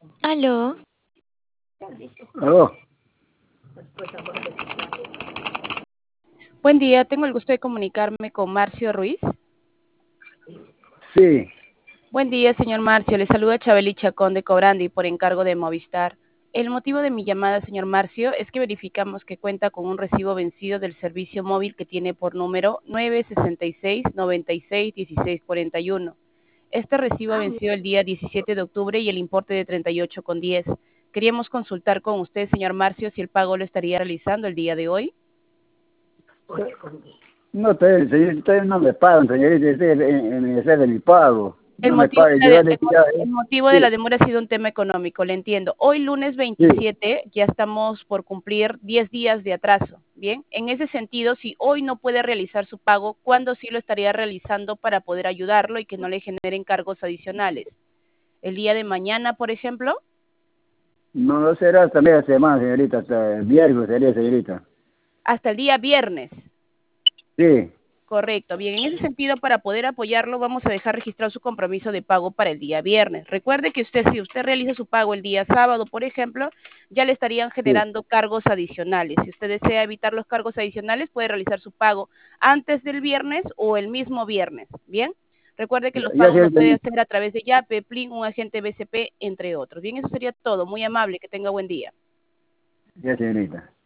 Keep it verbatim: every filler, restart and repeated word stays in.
Aló. Aló, Buen día, tengo el gusto de comunicarme con Marcio Ruiz. sí. Buen día, señor Marcio. Le saluda Chabeli Chacón de Cobrandi por encargo de Movistar. El motivo de mi llamada, señor Marcio, es que verificamos que cuenta con un recibo vencido del servicio móvil que tiene por número nueve sesenta y seis, noventa y seis, dieciséis cuarenta y uno. Este recibo venció el día diecisiete de octubre y el importe de treinta y ocho con diez. Queríamos consultar con usted, señor Marcio, si el pago lo estaría realizando el día de hoy. No, te, señor, ustedes no me pagan, señorita, estoy en, en el hacer de mi pago. El No me motivo, paguen, de yo la, le el, dije ya, el eh, motivo de la sí, demora ha sido un tema económico, le entiendo. Hoy lunes sí. veintisiete ya estamos por cumplir diez días de atraso, ¿bien? En ese sentido, si hoy no puede realizar su pago, ¿cuándo sí lo estaría realizando para poder ayudarlo y que no le generen cargos adicionales? ¿El día de mañana, por ejemplo? No, no será hasta media semana, señorita, hasta el viernes sería, señorita. Hasta el día viernes. Sí, Correcto. Bien, en ese sentido, para poder apoyarlo, vamos a dejar registrado su compromiso de pago para el día viernes. Recuerde que usted, si usted realiza su pago el día sábado, por ejemplo, ya le estarían sí. generando cargos adicionales. Si usted desea evitar los cargos adicionales, puede realizar su pago antes del viernes o el mismo viernes. Bien. Recuerde que Ya, los ya, pagos los puede señorita, hacer a través de Yape, Plin, un agente B C P, entre otros. Bien, eso sería todo. Muy amable. Que tenga buen día. ya, señorita.